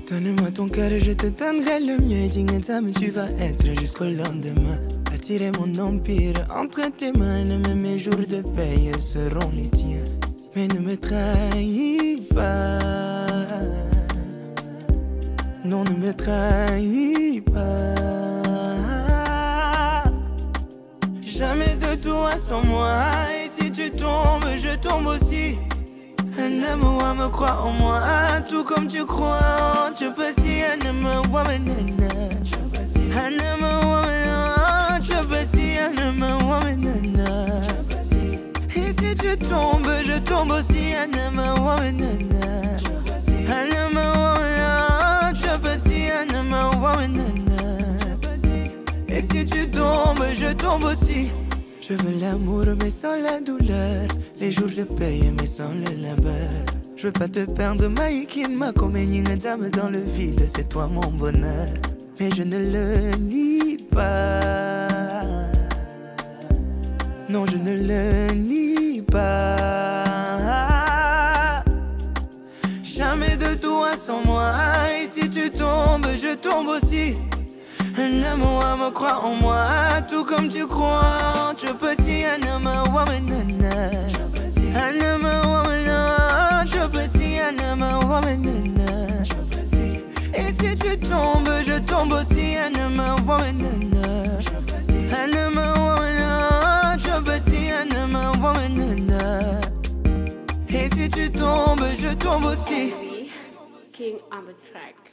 Donne-moi ton cœur et je te donnerai le mien. Et Dingenzame, tu vas être jusqu'au lendemain. Attirer mon empire entre tes mains. Même mes jours de paye seront les tiens. Mais ne me trahis pas. Non, ne me trahis pas. Jamais de toi sans moi. Et si tu tombes, je tombe aussi. Moi me croit en moi, tout comme tu crois. Tu peux si me woman. Tu peux si me woman. Et si tu tombes, je tombe aussi. Me woman. Tu peux si me woman. Et si tu tombes, je tombe aussi. Je veux l'amour mais sans la douleur. Les jours je paye mais sans le labeur. Je veux pas te perdre Maïkin, ma comédie dame dans le vide. C'est toi mon bonheur. Mais je ne le nie pas. Non je ne le nie pas. Jamais de toi sans moi. Et si tu tombes, je tombe aussi. Moi me croit en moi, tout comme tu crois. Tu peux si me woman. Je peux si me woman. Et si tu tombes, je tombe aussi. Me woman. Je peux si me woman. Et si tu tombes, je tombe aussi. King on the track.